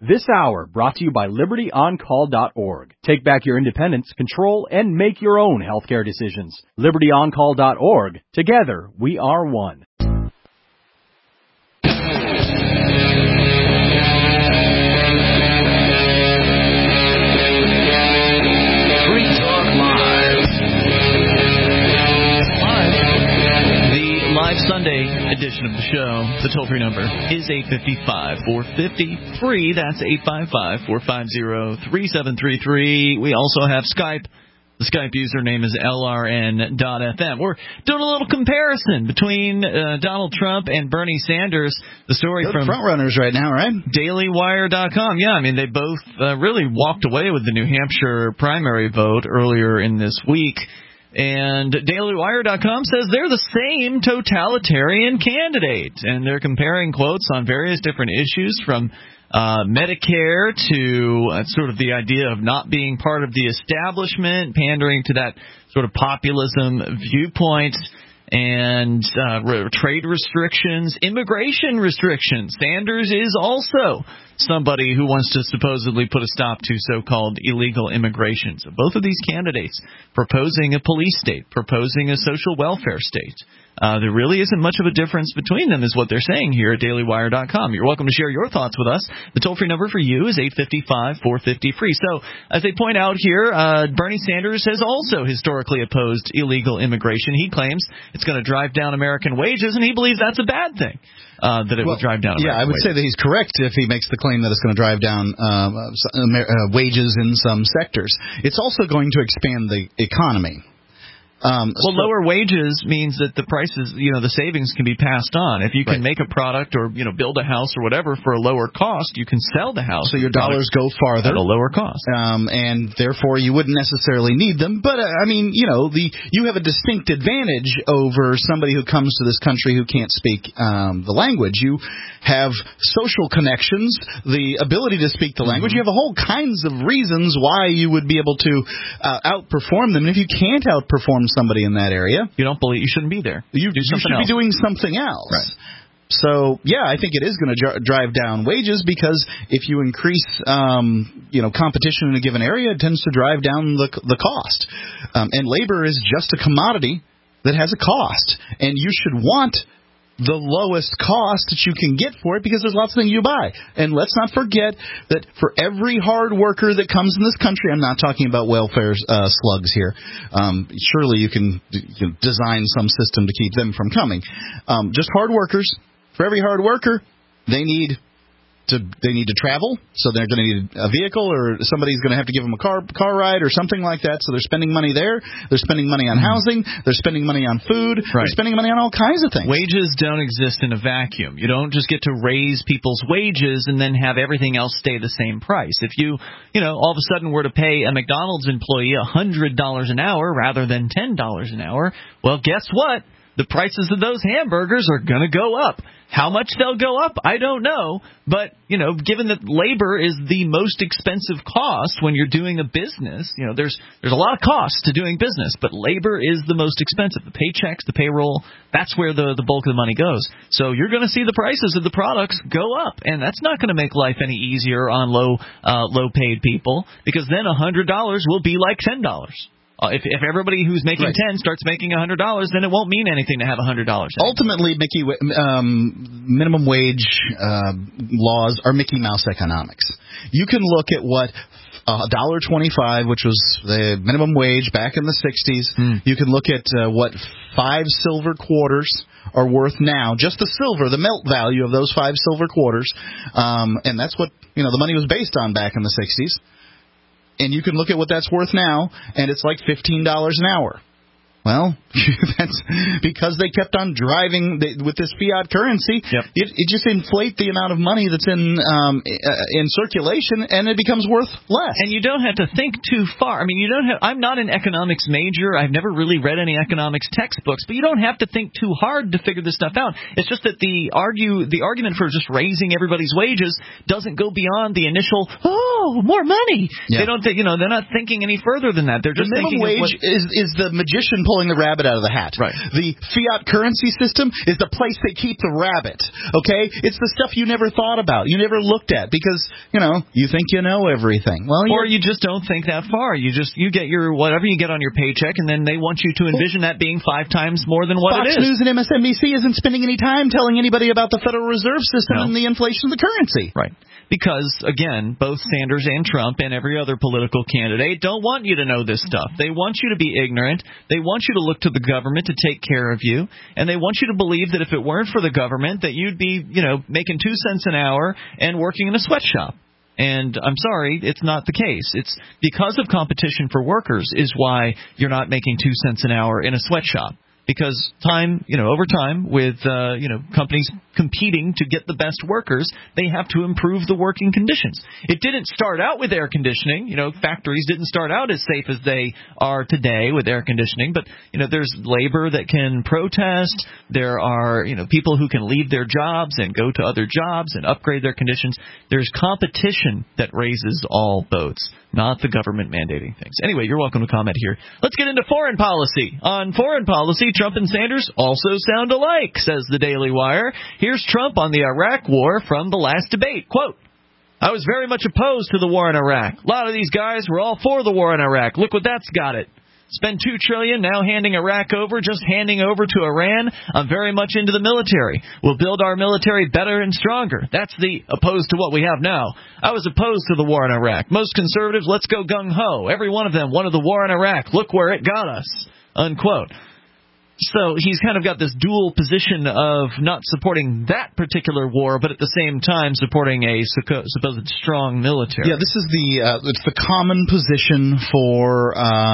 This hour brought to you by LibertyOnCall.org. Take back your independence, control, and make your own healthcare decisions. LibertyOnCall.org. Together, we are one. Sunday edition of the show. The toll-free number is 855-450-FREE. That's 855-450-3733. We also have Skype. The Skype username is LRN.FM. We're doing a little comparison between Donald Trump and Bernie Sanders. The story from front runners right now, right? DailyWire.com. Yeah, I mean, they both really walked away with the New Hampshire primary vote earlier in this week. And DailyWire.com says they're the same totalitarian candidate. And they're comparing quotes on various different issues from Medicare to sort of the idea of not being part of the establishment, pandering to that sort of populism viewpoint, and trade restrictions, immigration restrictions. Sanders is also somebody who wants to supposedly put a stop to so-called illegal immigration. So both of these candidates proposing a police state, proposing a social welfare state. There really isn't much of a difference between them is what they're saying here at DailyWire.com. You're welcome to share your thoughts with us. The toll-free number for you is 855-450-FREE. So, as they point out here, Bernie Sanders has also historically opposed illegal immigration. He claims it's going to drive down American wages, and he believes that's a bad thing. That it will drive down American I would wages. say that he's correct if he makes the claim that it's going to drive down wages in some sectors. It's also going to expand the economy. Lower wages means that the prices, the savings can be passed on. If you can make a product or, build a house or whatever for a lower cost, you can sell the house. So your dollars go farther. At a lower cost. And therefore you wouldn't necessarily need them. But, you have a distinct advantage over somebody who comes to this country who can't speak the language. You have social connections, the ability to speak the language. You have a whole kinds of reasons why you would be able to outperform them. And if you can't outperform somebody in that area, you shouldn't be there. You should be doing something else. Right. So, I think it is going to drive down wages because if you increase, competition in a given area, it tends to drive down the cost. And labor is just a commodity that has a cost, and you should want the lowest cost that you can get for it because there's lots of things you buy. And let's not forget that for every hard worker that comes in this country, I'm not talking about welfare slugs here. Surely you can design some system to keep them from coming. Just hard workers. For every hard worker, they need to travel, so they're going to need a vehicle, or somebody's going to have to give them a car ride or something like that. So they're spending money there. They're spending money on housing. They're spending money on food. Right. They're spending money on all kinds of things. Wages don't exist in a vacuum. You don't just get to raise people's wages and then have everything else stay the same price. If you all of a sudden were to pay a McDonald's employee $100 an hour rather than $10 an hour, well, guess what? The prices of those hamburgers are going to go up. How much they'll go up, I don't know. But, given that labor is the most expensive cost when you're doing a business, there's a lot of costs to doing business, but labor is the most expensive. The paychecks, the payroll, that's where the bulk of the money goes. So you're going to see the prices of the products go up, and that's not going to make life any easier on low-paid people, because then $100 will be like $10. If everybody who's making 10 starts making $100, then it won't mean anything to have $100. Ultimately, minimum wage laws are Mickey Mouse economics. You can look at what $1.25, which was the minimum wage back in the 60s. You can look at what 5 silver quarters are worth now. Just the silver, the melt value of those 5 silver quarters, and that's what the money was based on back in the 60s. And you can look at what that's worth now, and it's like $15 an hour. Well, that's because they kept on driving with this fiat currency. Yep. It just inflates the amount of money that's in circulation, and it becomes worth less. And you don't have to think too far. I mean, I'm not an economics major. I've never really read any economics textbooks, but you don't have to think too hard to figure this stuff out. It's just that the argument for just raising everybody's wages doesn't go beyond the initial, oh, more money. Yeah. They don't think, they're not thinking any further than that. They're just the minimum thinking wage is the magician pulling the rabbit out of the hat. Right. The fiat currency system is the place they keep the rabbit. Okay, it's the stuff you never thought about, you never looked at, because you think you know everything. Well, or you just don't think that far. You get your whatever you get on your paycheck, and then they want you to envision that being 5 times more than what Fox it is. News and MSNBC isn't spending any time telling anybody about the Federal Reserve System and the inflation of the currency. Right. Because, again, both Sanders and Trump and every other political candidate don't want you to know this stuff. They want you to be ignorant. They want you to look to the government to take care of you. And they want you to believe that if it weren't for the government, that you'd be, making 2 cents an hour and working in a sweatshop. And I'm sorry, it's not the case. It's because of competition for workers is why you're not making 2 cents an hour in a sweatshop. Because over time, with companies competing to get the best workers, they have to improve the working conditions. It didn't start out with air conditioning. Factories didn't start out as safe as they are today with air conditioning. But there's labor that can protest. There are people who can leave their jobs and go to other jobs and upgrade their conditions. There's competition that raises all boats, not the government mandating things. Anyway, you're welcome to comment here. Let's get into foreign policy. On foreign policy, Trump and Sanders also sound alike, says the Daily Wire. Here's Trump on the Iraq war from the last debate. Quote, I was very much opposed to the war in Iraq. A lot of these guys were all for the war in Iraq. Look what that's got it. Spend $2 trillion now handing Iraq over, just handing over to Iran. I'm very much into the military. We'll build our military better and stronger. That's the opposed to what we have now. I was opposed to the war in Iraq. Most conservatives, let's go gung-ho. Every one of them wanted the war in Iraq. Look where it got us. Unquote. So he's kind of got this dual position of not supporting that particular war, but at the same time supporting a supposed strong military. Yeah, this is it's the common position for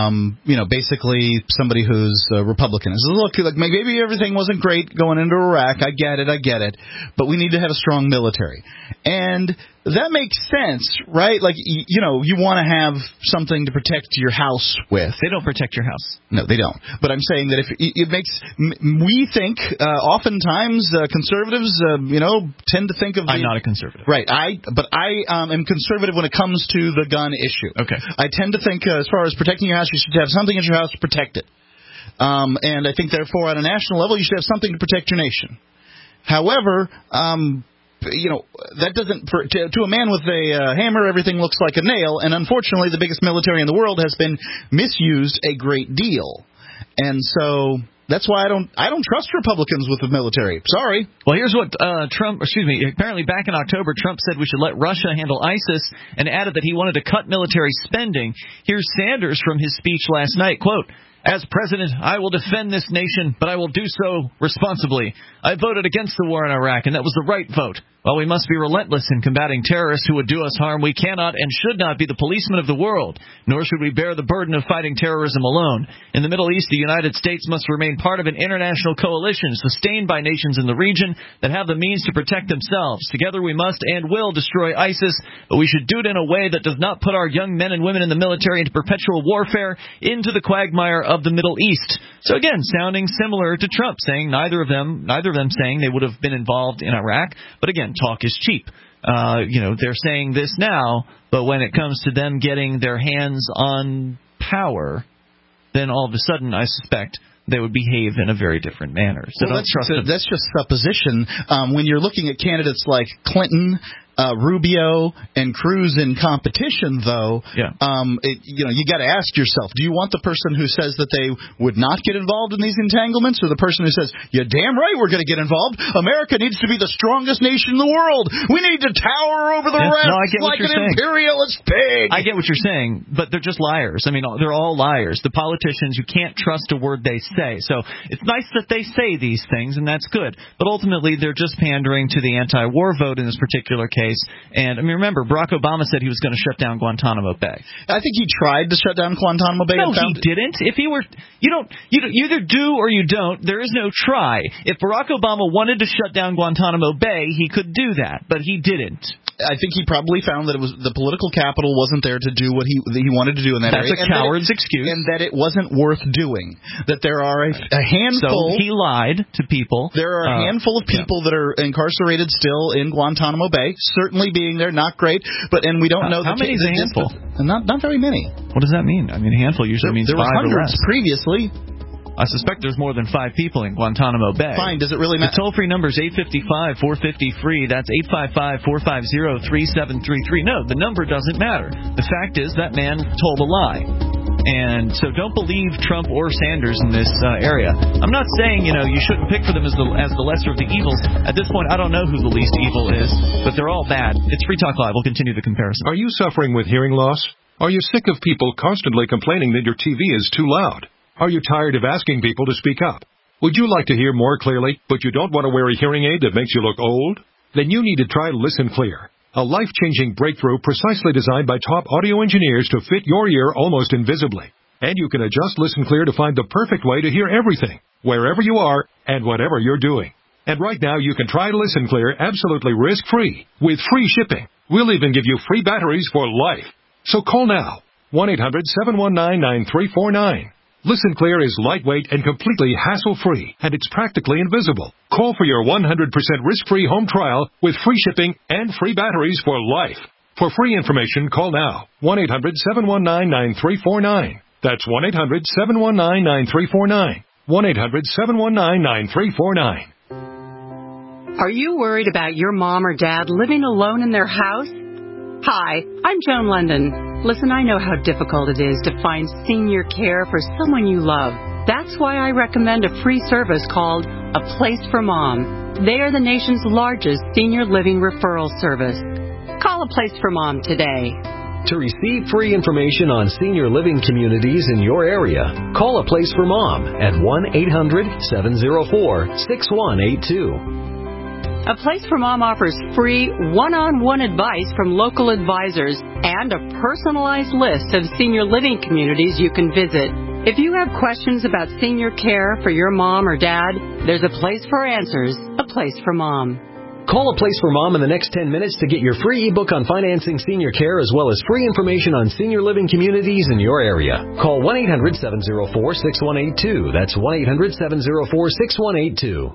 basically somebody who's a Republican. Is look, like maybe everything wasn't great going into Iraq. I get it, but we need to have a strong military, and that makes sense, right? Like, you want to have something to protect your house with. They don't protect your house. No, they don't. But I'm saying that if it makes, we think, oftentimes conservatives, tend to think of. I'm not a conservative. Right. I am conservative when it comes to the gun issue. Okay. I tend to think as far as protecting your house, you should have something at your house to protect it. And I think, therefore, on a national level, you should have something to protect your nation. However, that doesn't, to a man with a hammer, everything looks like a nail, and unfortunately the biggest military in the world has been misused a great deal. And so that's why I don't trust Republicans with the military. Sorry. Well, here's what apparently back in October, Trump said we should let Russia handle ISIS and added that he wanted to cut military spending. Here's Sanders from his speech last night, quote, as president, I will defend this nation, but I will do so responsibly. I voted against the war in Iraq, and that was the right vote. While we must be relentless in combating terrorists who would do us harm, we cannot and should not be the policemen of the world, nor should we bear the burden of fighting terrorism alone. In the Middle East, the United States must remain part of an international coalition sustained by nations in the region that have the means to protect themselves. Together we must and will destroy ISIS, but we should do it in a way that does not put our young men and women in the military into perpetual warfare into the quagmire of the Middle East. So again, sounding similar to Trump, saying neither of them saying they would have been involved in Iraq, but again, talk is cheap. They're saying this now, but when it comes to them getting their hands on power, then all of a sudden, I suspect, they would behave in a very different manner. So well, that's just supposition. When you're looking at candidates like Clinton, Rubio, and Cruz in competition, though, you got to ask yourself: do you want the person who says that they would not get involved in these entanglements, or the person who says, "You're damn right, we're going to get involved. America needs to be the strongest nation in the world. We need to tower over the rest like an imperialist pig." I get what you're saying, but they're just liars. I mean, they're all liars. The politicians, you can't trust a word they say. So it's nice that they say these things, and that's good. But ultimately, they're just pandering to the anti-war vote in this particular case. And I mean, remember, Barack Obama said he was going to shut down Guantanamo Bay. I think he tried to shut down Guantanamo Bay. No, he didn't. If he were, you either do or you don't. There is no try. If Barack Obama wanted to shut down Guantanamo Bay, he could do that, but he didn't. I think he probably found that it was the political capital wasn't there to do what he wanted to do in that area. That's a coward's excuse. And that it wasn't worth doing. That there are a handful... So he lied to people. There are a handful of people that are incarcerated still in Guantanamo Bay, certainly being there, not great, and we don't know... How many is a handful? Not very many. What does that mean? I mean, a handful usually means 5 or less. There were hundreds previously. I suspect there's more than 5 people in Guantanamo Bay. Fine, does it really matter? The toll-free number is 855-450-FREE. That's 855-450-3733. No, the number doesn't matter. The fact is that man told a lie. And so don't believe Trump or Sanders in this area. I'm not saying, you shouldn't pick for them as the lesser of the evils. At this point, I don't know who the least evil is, but they're all bad. It's Free Talk Live. We'll continue the comparison. Are you suffering with hearing loss? Are you sick of people constantly complaining that your TV is too loud? Are you tired of asking people to speak up? Would you like to hear more clearly, but you don't want to wear a hearing aid that makes you look old? Then you need to try Listen Clear, a life-changing breakthrough precisely designed by top audio engineers to fit your ear almost invisibly. And you can adjust Listen Clear to find the perfect way to hear everything, wherever you are and whatever you're doing. And right now you can try Listen Clear absolutely risk-free with free shipping. We'll even give you free batteries for life. So call now, 1-800-719-9349. Listen Clear is lightweight and completely hassle-free, and it's practically invisible. Call for your 100% risk-free home trial with free shipping and free batteries for life. For free information, call now, 1-800-719-9349. That's 1-800-719-9349. 1-800-719-9349. Are you worried about your mom or dad living alone in their house? Hi, I'm Joan London. Listen, I know how difficult it is to find senior care for someone you love. That's why I recommend a free service called A Place for Mom. They are the nation's largest senior living referral service. Call A Place for Mom today. To receive free information on senior living communities in your area, call A Place for Mom at 1-800-704-6182. A Place for Mom offers free one-on-one advice from local advisors and a personalized list of senior living communities you can visit. If you have questions about senior care for your mom or dad, there's a place for answers, A Place for Mom. Call A Place for Mom in the next 10 minutes to get your free ebook on financing senior care as well as free information on senior living communities in your area. Call 1-800-704-6182. That's 1-800-704-6182.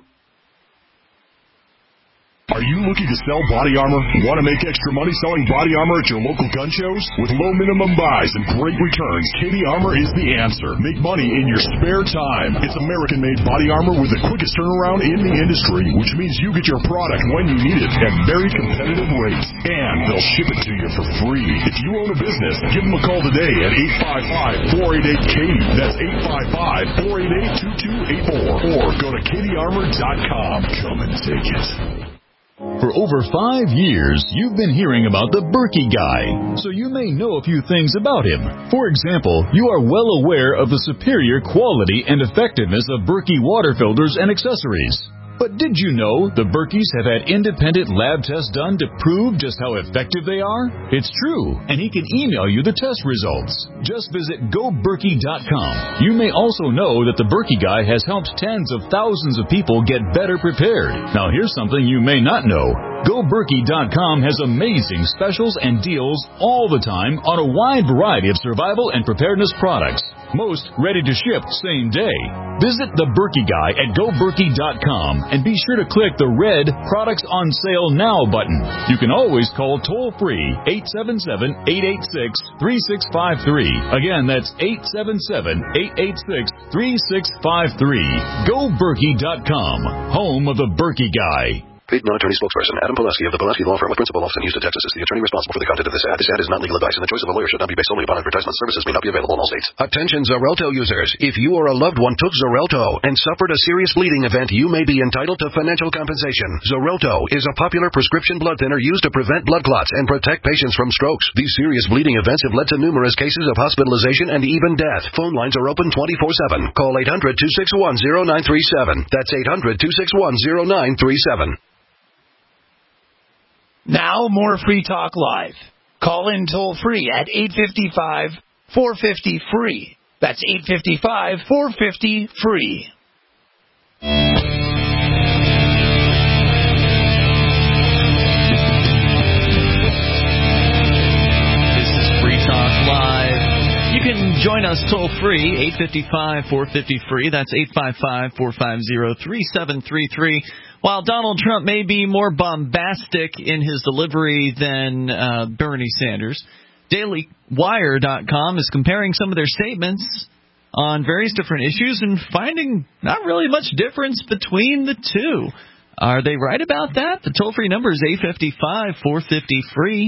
Are you looking to sell body armor? Want to make extra money selling body armor at your local gun shows? With low minimum buys and great returns, Katie Armor is the answer. Make money in your spare time. It's American-made body armor with the quickest turnaround in the industry, which means you get your product when you need it at very competitive rates. And they'll ship it to you for free. If you own a business, give them a call today at 855-488-KATIE. That's 855-488-2284. Or go to KatieArmor.com. Come and take it. For over 5 years, you've been hearing about the Berkey Guy, so you may know a few things about him. For example, you are well aware of the superior quality and effectiveness of Berkey water filters and accessories. But did you know the Berkeys have had independent lab tests done to prove just how effective they are? It's true, and he can email you the test results. Just visit GoBerkey.com. You may also know that the Berkey Guy has helped tens of thousands of people get better prepared. Now here's something you may not know. GoBerkey.com has amazing specials and deals all the time on a wide variety of survival and preparedness products. Most ready to ship same day. Visit the Berkey Guy at GoBerkey.com and be sure to click the red Products on Sale Now button. You can always call toll-free 877-886-3653. Again, that's 877-886-3653. GoBerkey.com, home of the Berkey Guy. Paid non-attorney spokesperson Adam Pulaski of the Pulaski Law Firm with principal office in Houston, Texas, is the attorney responsible for the content of this ad. This ad is not legal advice, and the choice of a lawyer should not be based solely upon advertisement. Services may not be available in all states. Attention Xarelto users. If you or a loved one took Xarelto and suffered a serious bleeding event, you may be entitled to financial compensation. Xarelto is a popular prescription blood thinner used to prevent blood clots and protect patients from strokes. These serious bleeding events have led to numerous cases of hospitalization and even death. Phone lines are open 24/7. Call 800-261-0937. That's 800-261-0937. Now, more Free Talk Live. Call in toll-free at 855-450-FREE. That's 855-450-FREE. can join us toll-free, 855-450-FREE. That's 855-450-3733. While Donald Trump may be more bombastic in his delivery than Bernie Sanders, DailyWire.com is comparing some of their statements on various different issues and finding not really much difference between the two. Are they right about that? The toll-free number is 855-450-FREE,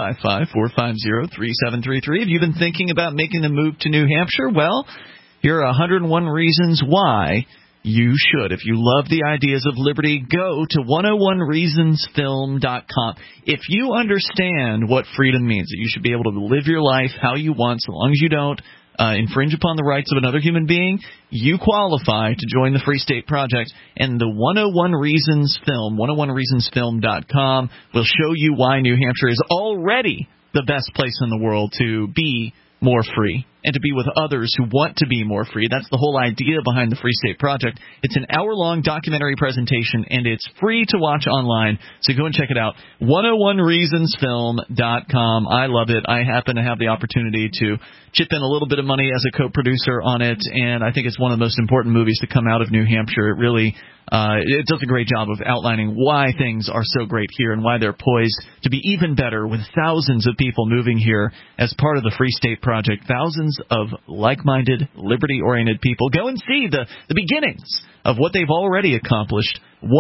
855-450-3733. Have you been thinking about making the move to New Hampshire? Well, here are 101 reasons why you should. If you love the ideas of liberty, go to 101reasonsfilm.com. If you understand what freedom means, that you should be able to live your life how you want so long as you don't infringe upon the rights of another human being, you qualify to join the Free State Project. And the 101 Reasons Film, 101reasonsfilm.com, will show you why New Hampshire is already the best place in the world to be more free and to be with others who want to be more free. That's the whole idea behind the Free State Project. It's an hour-long documentary presentation, and it's free to watch online, so go and check it out. 101reasonsfilm.com. I love it. I happen to have the opportunity to chip in a little bit of money as a co-producer on it, and I think it's one of the most important movies to come out of New Hampshire. It really it does a great job of outlining why things are so great here and why they're poised to be even better with thousands of people moving here as part of the Free State Project. Thousands of like-minded, liberty-oriented people. Go and see the beginnings of what they've already accomplished.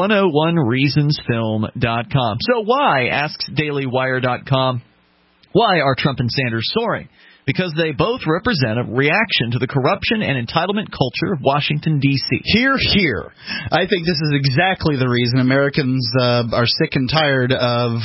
101reasonsfilm.com. So why, asks DailyWire.com, why are Trump and Sanders soaring? Because they both represent a reaction to the corruption and entitlement culture of Washington, D.C. Hear, hear. I think this is exactly the reason Americans are sick and tired of,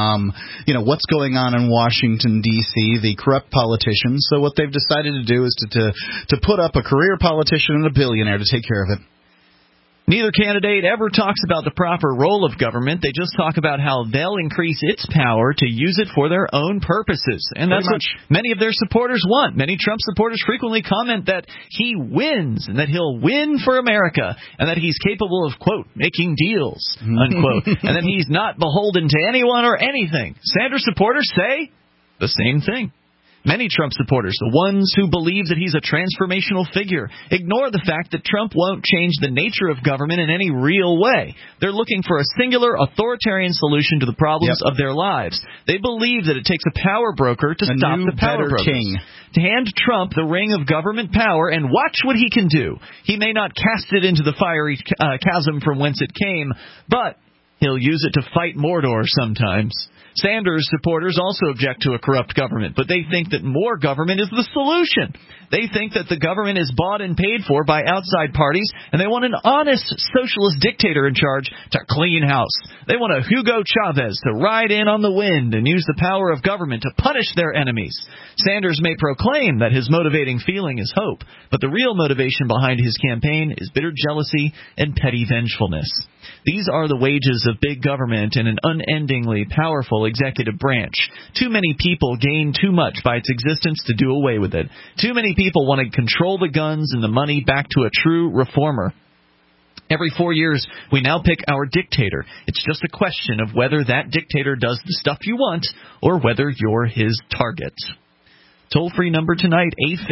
what's going on in Washington, D.C., the corrupt politicians. So what they've decided to do is to put up a career politician and a billionaire to take care of it. Neither candidate ever talks about the proper role of government. They just talk about how they'll increase its power to use it for their own purposes. And that's what many of their supporters want. Many Trump supporters frequently comment that he wins and that he'll win for America and that he's capable of, quote, making deals, unquote, and that he's not beholden to anyone or anything. Sanders supporters say the same thing. Many Trump supporters, the ones who believe that he's a transformational figure, ignore the fact that Trump won't change the nature of government in any real way. They're looking for a singular authoritarian solution to the problems of their lives. They believe that it takes a power broker to stop the power brokers. King. To hand Trump the ring of government power and watch what he can do. He may not cast it into the fiery chasm from whence it came, but he'll use it to fight Mordor sometimes. Sanders supporters also object to a corrupt government, but they think that more government is the solution. They think that the government is bought and paid for by outside parties, and they want an honest socialist dictator in charge to clean house. They want a Hugo Chavez to ride in on the wind and use the power of government to punish their enemies. Sanders may proclaim that his motivating feeling is hope, but the real motivation behind his campaign is bitter jealousy and petty vengefulness. These are the wages of big government and an unendingly powerful executive branch. Too many people gain too much by its existence to do away with it. Too many people want to control the guns and the money back to a true reformer. Every 4 years, we now pick our dictator. It's just a question of whether that dictator does the stuff you want or whether you're his target. Toll-free number tonight,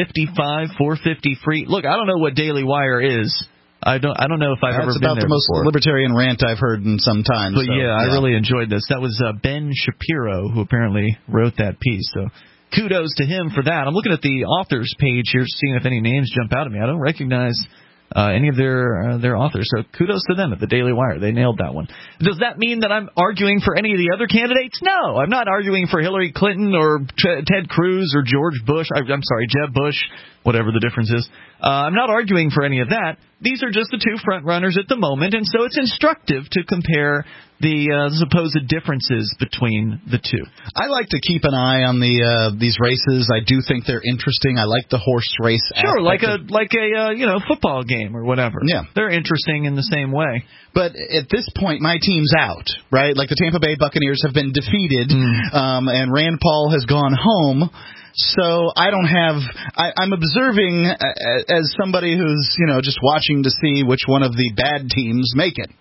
855-450-FREE. Look, I don't know what Daily Wire is. I don't know if I've ever been there before. That's about the most libertarian rant I've heard in some time. But I really enjoyed this. That was Ben Shapiro who apparently wrote that piece. So kudos to him for that. I'm looking at the authors page here, seeing if any names jump out at me. I don't recognize any of their authors. So kudos to them at the Daily Wire. They nailed that one. Does that mean that I'm arguing for any of the other candidates? No, I'm not arguing for Hillary Clinton or Ted Cruz or George Bush. I'm sorry, Jeb Bush, whatever the difference is. I'm not arguing for any of that. These are just the two front runners at the moment, and so it's instructive to compare the supposed differences between the two. I like to keep an eye on these races. I do think they're interesting. I like the horse race. Sure, like a football game or whatever. Yeah, they're interesting in the same way. But at this point, my team's out, right? Like the Tampa Bay Buccaneers have been defeated, and Rand Paul has gone home. So I don't have. I'm observing as somebody who's just watching to see which one of the bad teams make it.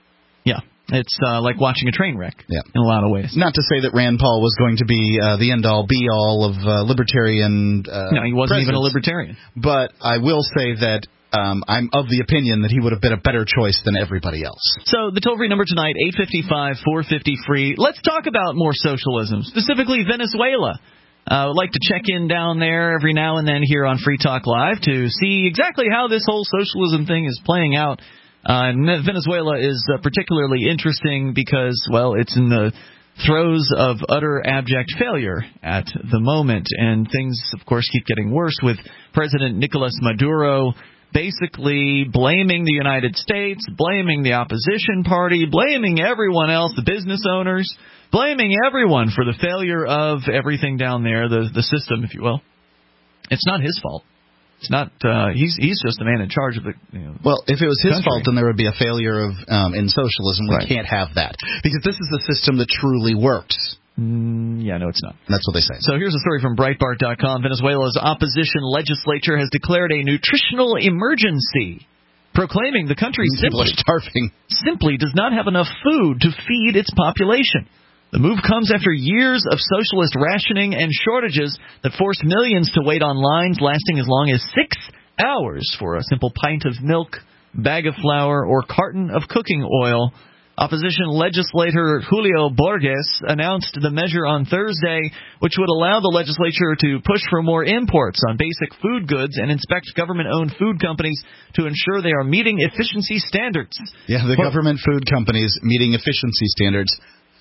Yeah. It's like watching a train wreck in a lot of ways. Not to say that Rand Paul was going to be the end-all, be-all of libertarian No, he wasn't even a libertarian. But I will say that I'm of the opinion that he would have been a better choice than everybody else. So the toll-free number tonight, 855-450-FREE. Let's talk about more socialism, specifically Venezuela. I would like to check in down there every now and then here on Free Talk Live to see exactly how this whole socialism thing is playing out. Venezuela is particularly interesting because, well, it's in the throes of utter abject failure at the moment. And things, of course, keep getting worse with President Nicolas Maduro basically blaming the United States, blaming the opposition party, blaming everyone else, the business owners, blaming everyone for the failure of everything down there, the system, if you will. It's not his fault. It's not. He's just the man in charge of the. Well, if it was his country. fault, then there would be a failure of in socialism. We can't have that because this is a system that truly works. Yeah, no, it's not. That's what they say. So here's a story from Breitbart.com. Venezuela's opposition legislature has declared a nutritional emergency, proclaiming the country simply does not have enough food to feed its population. The move comes after years of socialist rationing and shortages that forced millions to wait on lines lasting as long as 6 hours for a simple pint of milk, bag of flour, or carton of cooking oil. Opposition legislator Julio Borges announced the measure on Thursday, which would allow the legislature to push for more imports on basic food goods and inspect government-owned food companies to ensure they are meeting efficiency standards. Yeah, the government food companies meeting efficiency standards.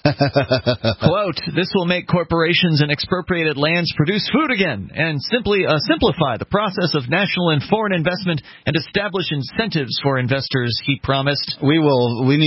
Quote, this will make corporations and expropriated lands produce food again and simply simplify the process of national and foreign investment and establish incentives for investors, he promised. We need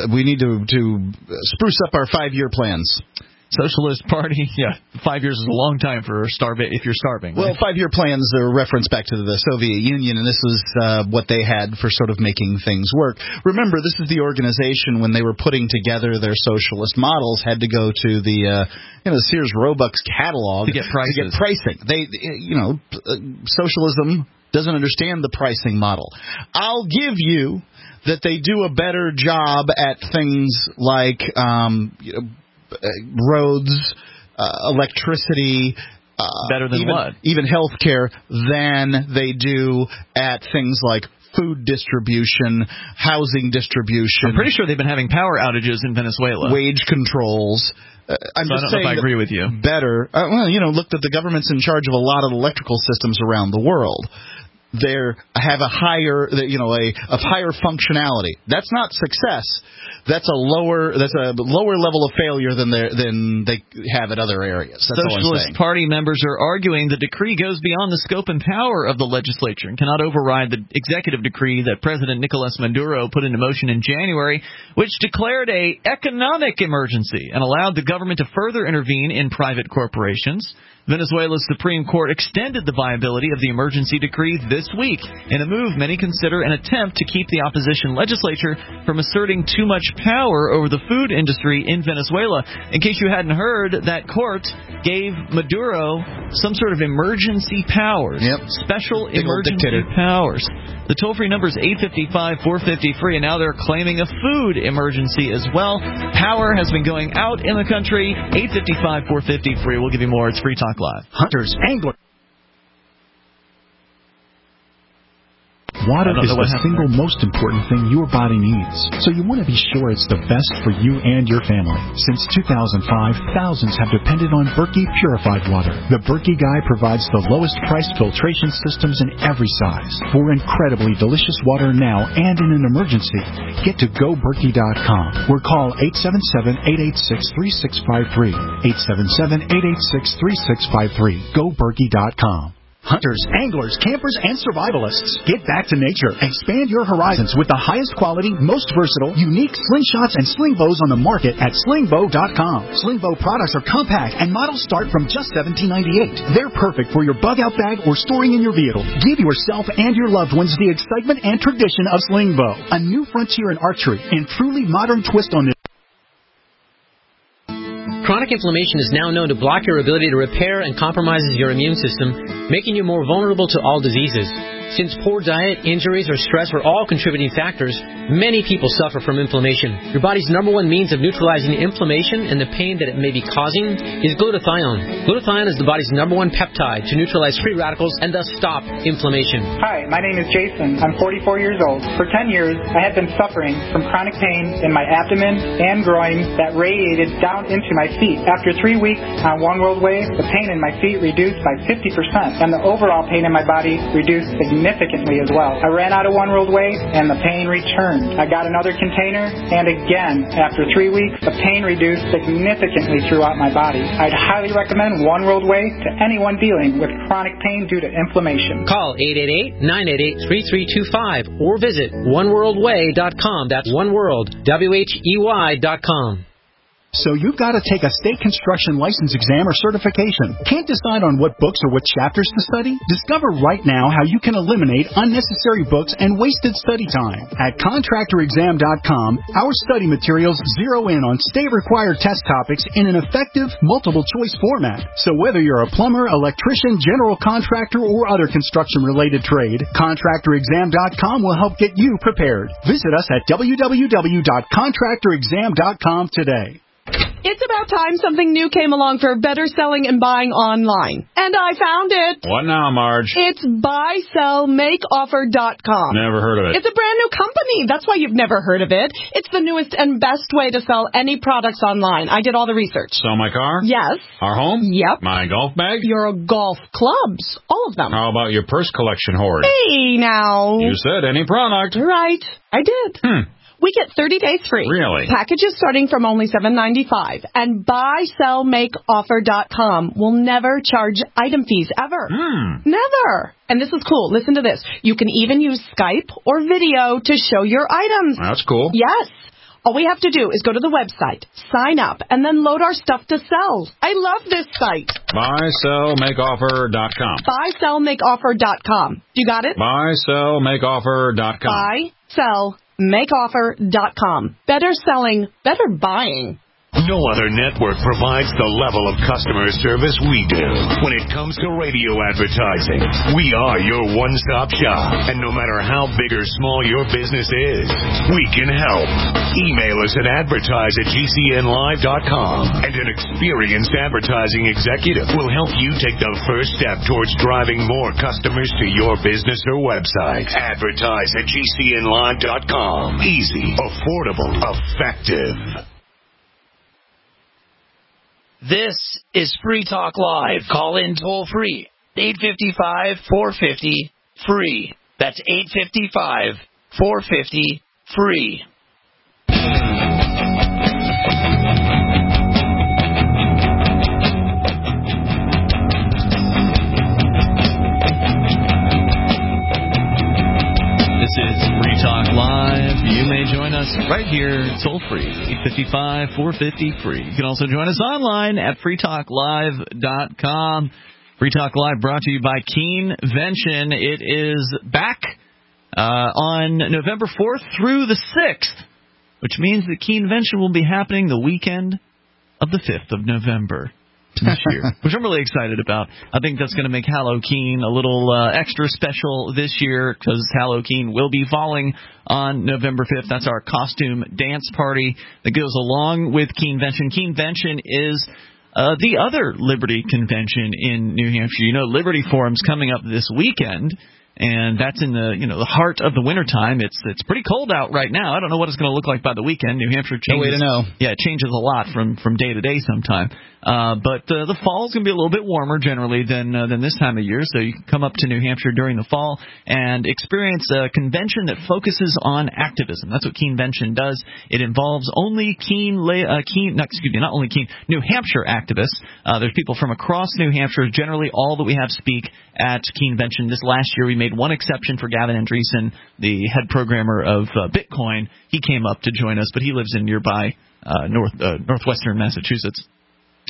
to spruce up our 5-year plans. Socialist Party, 5 years is a long time for if you're starving. Well, 5-year plans are a reference back to the Soviet Union, and this was what they had for sort of making things work. Remember, this is the organization when they were putting together their socialist models had to go to the Sears Roebuck's catalog to get pricing. Socialism doesn't understand the pricing model. I'll give you that they do a better job at things like roads, electricity, better than even healthcare than they do at things like food distribution, housing distribution. I'm pretty sure they've been having power outages in Venezuela. Wage controls. I don't know if I agree with you. Better. Look that the government's in charge of a lot of electrical systems around the world. They have a higher functionality. That's not success. That's a lower level of failure than they have at other areas. That's Socialist Party members are arguing the decree goes beyond the scope and power of the legislature and cannot override the executive decree that President Nicolas Maduro put into motion in January, which declared an economic emergency and allowed the government to further intervene in private corporations. Venezuela's Supreme Court extended the viability of the emergency decree this week in a move many consider an attempt to keep the opposition legislature from asserting too much power over the food industry in Venezuela. In case you hadn't heard, that court gave Maduro some sort of emergency powers, special emergency powers. The toll-free number is 855-450-FREE, and now they're claiming a food emergency as well. Power has been going out in the country. 855-450-FREE. We'll give you more. It's Free Talk Live. Hunters, anglers. Water is the single most important thing your body needs, so you want to be sure it's the best for you and your family. Since 2005, thousands have depended on Berkey Purified Water. The Berkey Guy provides the lowest priced filtration systems in every size. For incredibly delicious water now and in an emergency, get to GoBerkey.com or call 877-886-3653. 877-886-3653. GoBerkey.com. Hunters, anglers, campers, and survivalists, get back to nature. Expand your horizons with the highest quality, most versatile, unique slingshots and sling bows on the market at slingbow.com. Slingbow products are compact and models start from just $17.98. They're perfect for your bug-out bag or storing in your vehicle. Give yourself and your loved ones the excitement and tradition of Slingbow, a new frontier in archery and truly modern twist on this. Chronic inflammation is now known to block your ability to repair and compromises your immune system, making you more vulnerable to all diseases. Since poor diet, injuries, or stress are all contributing factors, many people suffer from inflammation. Your body's number one means of neutralizing inflammation and the pain that it may be causing is glutathione. Glutathione is the body's number one peptide to neutralize free radicals and thus stop inflammation. Hi, my name is Jason. I'm 44 years old. For 10 years, I had been suffering from chronic pain in my abdomen and groin that radiated down into my feet. After 3 weeks on One World Way, the pain in my feet reduced by 50%, and the overall pain in my body reduced significantly as well. I ran out of One World Way, and the pain returned. I got another container, and again, after 3 weeks, the pain reduced significantly throughout my body. I'd highly recommend One World Way to anyone dealing with chronic pain due to inflammation. Call 888-988-3325 or visit oneworldway.com. That's oneworld.com. So you've got to take a state construction license exam or certification. Can't decide on what books or what chapters to study? Discover right now how you can eliminate unnecessary books and wasted study time. At contractorexam.com, our study materials zero in on state-required test topics in an effective, multiple-choice format. So whether you're a plumber, electrician, general contractor, or other construction-related trade, contractorexam.com will help get you prepared. Visit us at www.contractorexam.com today. It's about time something new came along for better selling and buying online. And I found it. What now, Marge? It's buysellmakeoffer.com. Never heard of it. It's a brand new company. That's why you've never heard of it. It's the newest and best way to sell any products online. I did all the research. Sell my car? Yes. Our home? Yep. My golf bag? Your golf clubs. All of them. How about your purse collection hoard? Hey, now. You said any product. Right. I did. We get 30 days free. Really? Packages starting from only $7.95. And buysellmakeoffer.com will never charge item fees ever. Never. And this is cool. Listen to this. You can even use Skype or video to show your items. That's cool. Yes. All we have to do is go to the website, sign up, and then load our stuff to sell. I love this site. Buysellmakeoffer.com. Buysellmakeoffer.com. You got it? Buysellmakeoffer.com. Buysellmakeoffer.com. Better selling, better buying. No other network provides the level of customer service we do. When it comes to radio advertising, we are your one-stop shop. And no matter how big or small your business is, we can help. Email us at advertise@gcnlive.com. And an experienced advertising executive will help you take the first step towards driving more customers to your business or website. Advertise@gcnlive.com. Easy, affordable, effective. This is Free Talk Live. Call in toll free. 855-450-FREE. That's 855-450-FREE. This is Free Talk Live. You may join us right here, toll free, 855-450-FREE. You can also join us online at freetalklive.com. Free Talk Live brought to you by Keenvention. It is back on November 4th through the 6th, which means that Keenvention will be happening the weekend of the 5th of November. This year, which I'm really excited about. I think that's going to make Halloween a little extra special this year because Halloween will be falling on November 5th. That's our costume dance party that goes along with Keenvention. Keenvention is the other Liberty convention in New Hampshire. You know, Liberty Forum's coming up this weekend. And that's in the the heart of the wintertime. It's pretty cold out right now. I don't know what it's going to look like by the weekend. New Hampshire changes. No way to know. Yeah, it changes a lot from day to day sometime. But the fall is going to be a little bit warmer generally than this time of year. So you can come up to New Hampshire during the fall and experience a convention that focuses on activism. That's what Keenvention does. It involves only New Hampshire activists. There's people from across New Hampshire. Generally, all that we have speak at Keenvention. This last year, we made one exception for Gavin Andreessen, the head programmer of Bitcoin. He came up to join us, but he lives in nearby northwestern Massachusetts.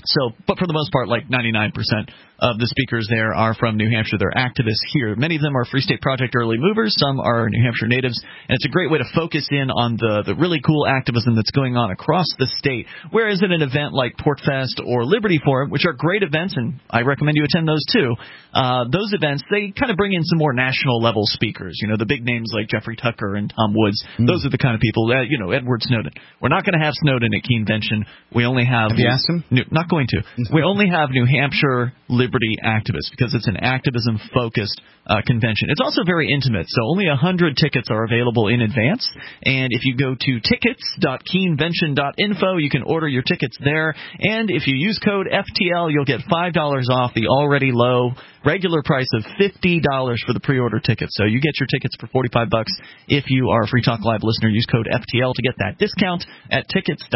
But for the most part, like 99% of the speakers there are from New Hampshire. They're activists here. Many of them are Free State Project early movers. Some are New Hampshire natives. And it's a great way to focus in on the really cool activism that's going on across the state. Whereas at an event like PortFest or Liberty Forum, which are great events, and I recommend you attend those too, those events, they kind of bring in some more national-level speakers. You know, the big names like Jeffrey Tucker and Tom Woods. Those are the kind of people that, Edward Snowden. We're not going to have Snowden at Keenvention. We only have... Have you asked him? Not going to. We only have New Hampshire Liberty activists because it's an activism-focused convention. It's also very intimate, so only 100 tickets are available in advance. And if you go to tickets.keenvention.info, you can order your tickets there. And if you use code FTL, you'll get $5 off the already low regular price of $50 for the pre-order tickets. So you get your tickets for $45 if you are a Free Talk Live listener. Use code FTL to get that discount at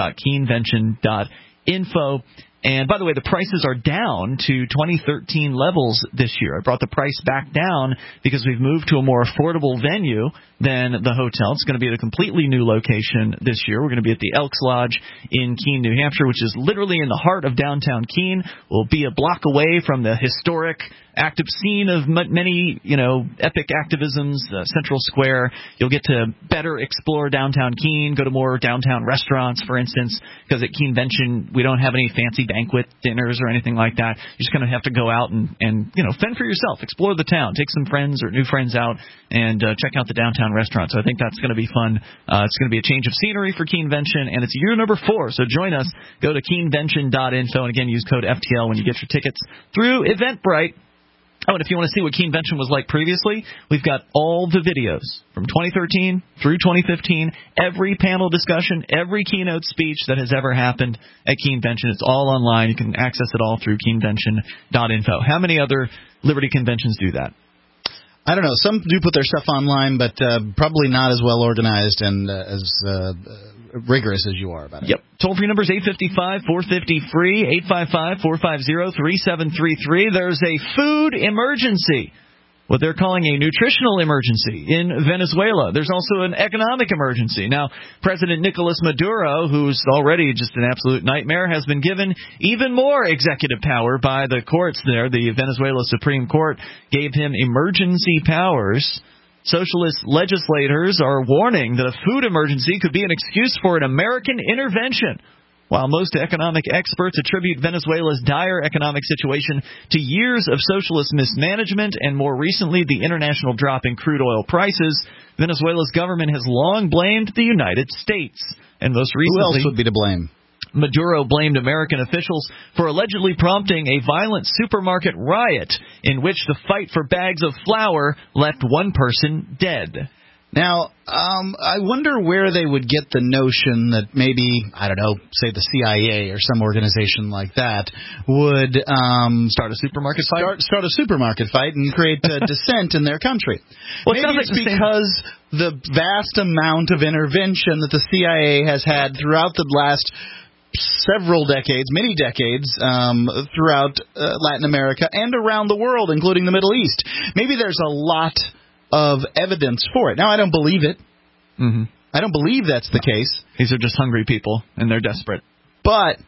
tickets.keenvention.info. And by the way, the prices are down to 2013 levels this year. I brought the price back down because we've moved to a more affordable venue than the hotel. It's going to be at a completely new location this year. We're going to be at the Elks Lodge in Keene, New Hampshire, which is literally in the heart of downtown Keene. We'll be a block away from the historic active scene of many, epic activisms, Central Square. You'll get to better explore downtown Keene, go to more downtown restaurants, for instance, because at Keenvention we don't have any fancy banquet dinners or anything like that. You just kind of have to go out and fend for yourself, explore the town, take some friends or new friends out, and check out the downtown restaurant. So I think that's going to be fun. It's going to be a change of scenery for Keenvention, and it's year number 4. So join us. Go to keenvention.info, and again, use code FTL when you get your tickets through Eventbrite. Oh, and if you want to see what Keenvention was like previously, we've got all the videos from 2013 through 2015, every panel discussion, every keynote speech that has ever happened at Keenvention. It's all online. You can access it all through keenvention.info. How many other Liberty conventions do that? I don't know. Some do put their stuff online, but probably not as well organized and as rigorous as you are about it. Yep. Toll-free number is 855-450-FREE, 855-450-3733. There's a food emergency, what they're calling a nutritional emergency in Venezuela. There's also an economic emergency. Now, President Nicolas Maduro, who's already just an absolute nightmare, has been given even more executive power by the courts there. The Venezuela Supreme Court gave him emergency powers. Socialist legislators are warning that a food emergency could be an excuse for an American intervention. While most economic experts attribute Venezuela's dire economic situation to years of socialist mismanagement and more recently the international drop in crude oil prices, Venezuela's government has long blamed the United States. And most recently, who else would be to blame? Maduro blamed American officials for allegedly prompting a violent supermarket riot in which the fight for bags of flour left one person dead. Now, I wonder where they would get the notion that maybe, I don't know, say the CIA or some organization like that would start a supermarket fight? Start a supermarket fight and create dissent in their country. Well, maybe it's because the vast amount of intervention that the CIA has had throughout the last several decades, many decades, throughout Latin America and around the world, including the Middle East. Maybe there's a lot of evidence for it. Now, I don't believe it. Mm-hmm. I don't believe that's the case. These are just hungry people, and they're desperate. But,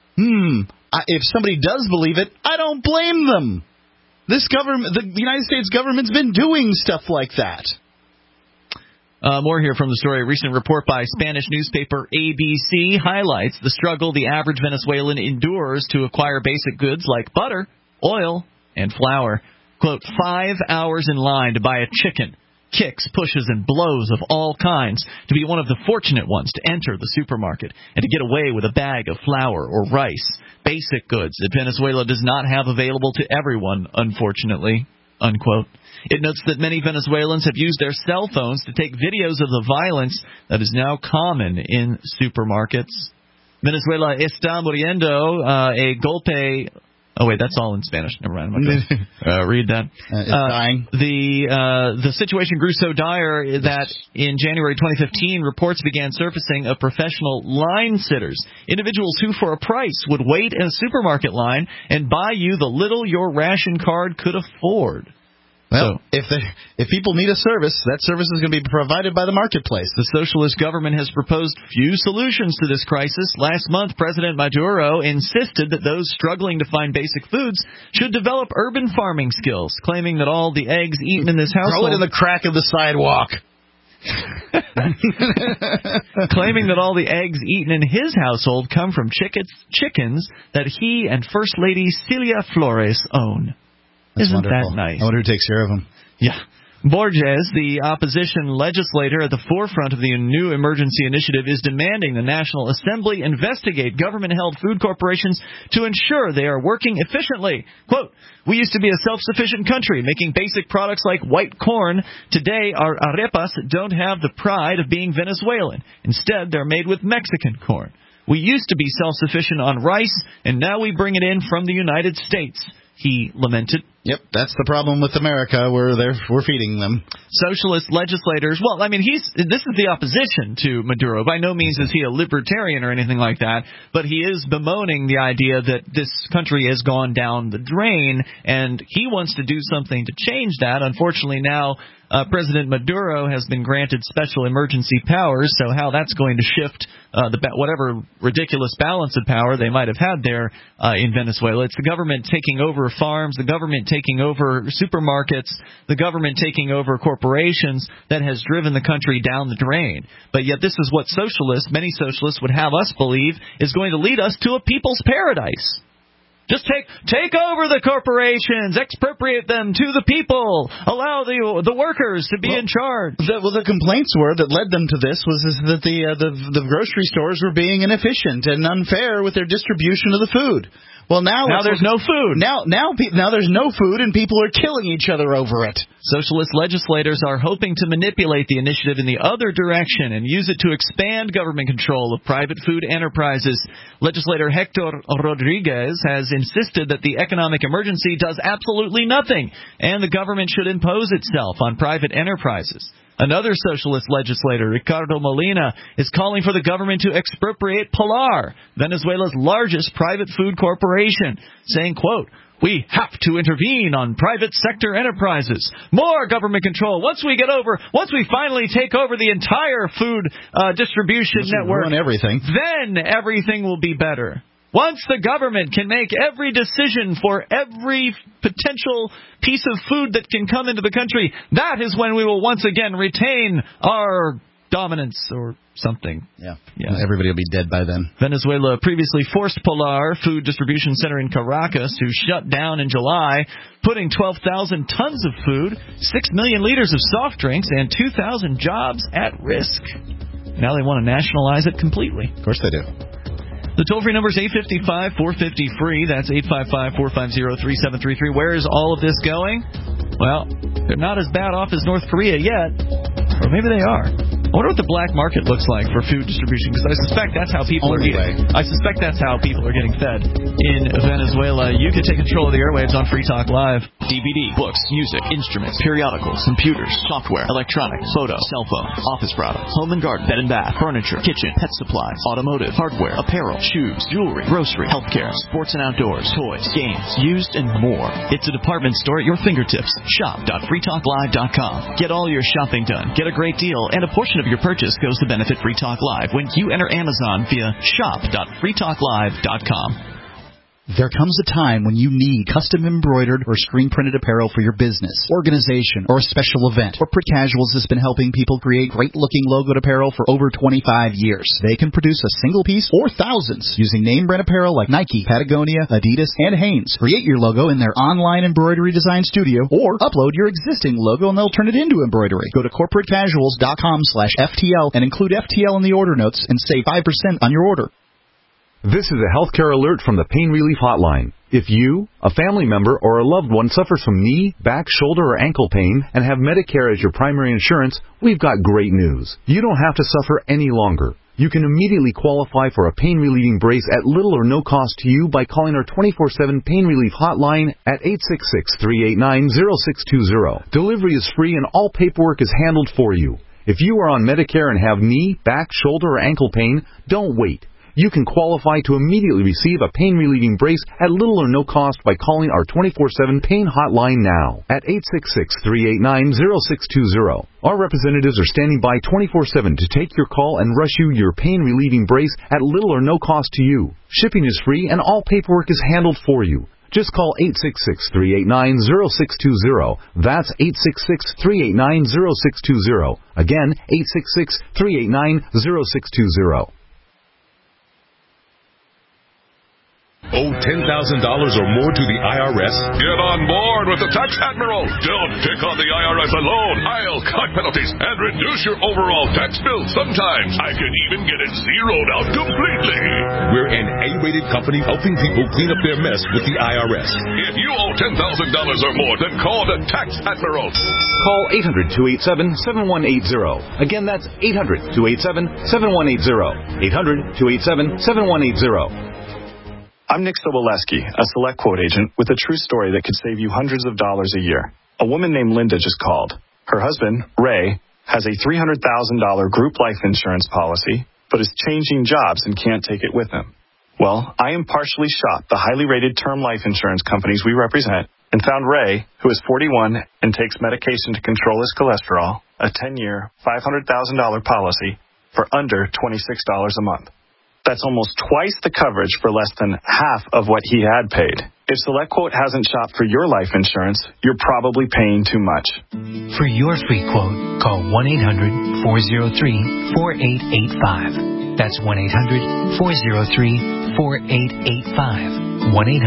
if somebody does believe it, I don't blame them. This government, the United States government's been doing stuff like that. More here from the story. A recent report by Spanish newspaper ABC highlights the struggle the average Venezuelan endures to acquire basic goods like butter, oil, and flour. Quote, 5 hours in line to buy a chicken, kicks, pushes, and blows of all kinds to be one of the fortunate ones to enter the supermarket and to get away with a bag of flour or rice. Basic goods that Venezuela does not have available to everyone, unfortunately, unquote. It notes that many Venezuelans have used their cell phones to take videos of the violence that is now common in supermarkets. Venezuela está muriendo a golpe. Oh, wait, that's all in Spanish. Never mind. I'm not gonna, read that. It's dying. The situation grew so dire that in January 2015, reports began surfacing of professional line sitters, individuals who, for a price, would wait in a supermarket line and buy you the little your ration card could afford. Well, if people need a service, that service is going to be provided by the marketplace. The socialist government has proposed few solutions to this crisis. Last month, President Maduro insisted that those struggling to find basic foods should develop urban farming skills, claiming that all the eggs eaten in this household... Throw it in the crack of the sidewalk. Claiming that all the eggs eaten in his household come from chickens that he and First Lady Celia Flores own. That's Isn't wonderful. that nice? I wonder who takes care of them. Yeah. Borges, the opposition legislator at the forefront of the new emergency initiative, is demanding the National Assembly investigate government-held food corporations to ensure they are working efficiently. Quote, "We used to be a self-sufficient country, making basic products like white corn. Today, our arepas don't have the pride of being Venezuelan. Instead, they're made with Mexican corn. We used to be self-sufficient on rice, and now we bring it in from the United States," he lamented. Yep, that's the problem with America. We're feeding them. Socialist legislators, well, I mean, this is the opposition to Maduro. By no means is he a libertarian or anything like that, but he is bemoaning the idea that this country has gone down the drain, and he wants to do something to change that. Unfortunately, now President Maduro has been granted special emergency powers, so how that's going to shift whatever ridiculous balance of power they might have had there in Venezuela. It's the government taking over farms, the government taking over supermarkets, the government taking over corporations that has driven the country down the drain. But yet this is what many socialists would have us believe is going to lead us to a people's paradise. Just take over the corporations, expropriate them to the people, allow the workers to be in charge. The complaints that led them to this was that the grocery stores were being inefficient and unfair with their distribution of the food. Well, now there's no food. Now there's no food, and people are killing each other over it. Socialist legislators are hoping to manipulate the initiative in the other direction and use it to expand government control of private food enterprises. Legislator Hector Rodriguez has insisted that the economic emergency does absolutely nothing, and the government should impose itself on private enterprises. Another socialist legislator, Ricardo Molina, is calling for the government to expropriate Pilar, Venezuela's largest private food corporation, saying, quote, "We have to intervene on private sector enterprises. More government control. Once we finally take over the entire food distribution network, ruin everything. Then everything will be better. Once the government can make every decision for every potential piece of food that can come into the country, that is when we will once again retain our dominance," or something. Yeah. Everybody will be dead by then. Venezuela previously forced Pilar Food Distribution Center in Caracas to shut down in July, putting 12,000 tons of food, 6 million liters of soft drinks, and 2,000 jobs at risk. Now they want to nationalize it completely. Of course they do. The toll-free number is 855-450-FREE. That's 855-450-3733. Where is all of this going? Well, they're not as bad off as North Korea yet. Or maybe they are. I wonder what the black market looks like for food distribution, because I suspect that's how people are eating. I suspect that's how people are getting fed in Venezuela. You can take control of the airwaves on Free Talk Live. DVD, books, music, instruments, periodicals, computers, software, electronics, photo, cell phones, office products, home and garden, bed and bath, furniture, kitchen, pet supplies, automotive, hardware, apparel, shoes, jewelry, grocery, healthcare, sports and outdoors, toys, games, used, and more. It's a department store at your fingertips. Shop.freetalklive.com. Get all your shopping done. Get a great deal, and a portion of your purchase goes to benefit Free Talk Live when you enter Amazon via shop.freetalklive.com. There comes a time when you need custom embroidered or screen printed apparel for your business, organization, or a special event. Corporate Casuals has been helping people create great looking logoed apparel for over 25 years. They can produce a single piece or thousands using name brand apparel like Nike, Patagonia, Adidas, and Hanes. Create your logo in their online embroidery design studio or upload your existing logo and they'll turn it into embroidery. Go to corporatecasuals.com/FTL and include FTL in the order notes and save 5% on your order. This is a healthcare alert from the Pain Relief Hotline. If you, a family member, or a loved one suffers from knee, back, shoulder, or ankle pain and have Medicare as your primary insurance, we've got great news. You don't have to suffer any longer. You can immediately qualify for a pain-relieving brace at little or no cost to you by calling our 24/7 Pain Relief Hotline at 866-389-0620. Delivery is free and all paperwork is handled for you. If you are on Medicare and have knee, back, shoulder, or ankle pain, don't wait. you can qualify to immediately receive a pain-relieving brace at little or no cost by calling our 24/7 pain hotline now at 866-389-0620. Our representatives are standing by 24/7 to take your call and rush you your pain-relieving brace at little or no cost to you. Shipping is free and all paperwork is handled for you. Just call 866-389-0620. That's 866-389-0620. Again, 866-389-0620. Owe $10,000 or more to the IRS? Get on board with the Tax Admiral. Don't pick on the IRS alone. I'll cut penalties and reduce your overall tax bill. Sometimes I can even get it zeroed out completely. We're an A-rated company helping people clean up their mess with the IRS. If you owe $10,000 or more, then call the Tax Admiral. Call 800-287-7180. Again, that's 800-287-7180. 800-287-7180. I'm Nick Soboleski, a Select Quote agent with a true story that could save you hundreds of dollars a year. A woman named Linda just called. Her husband, Ray, has a $300,000 group life insurance policy, but is changing jobs and can't take it with him. Well, I impartially shopped the highly rated term life insurance companies we represent and found Ray, who is 41 and takes medication to control his cholesterol, a 10-year, $500,000 policy for under $26 a month. That's almost twice the coverage for less than half of what he had paid. If SelectQuote hasn't shopped for your life insurance, you're probably paying too much. For your free quote, call 1-800-403-4885. That's 1-800-403-4885.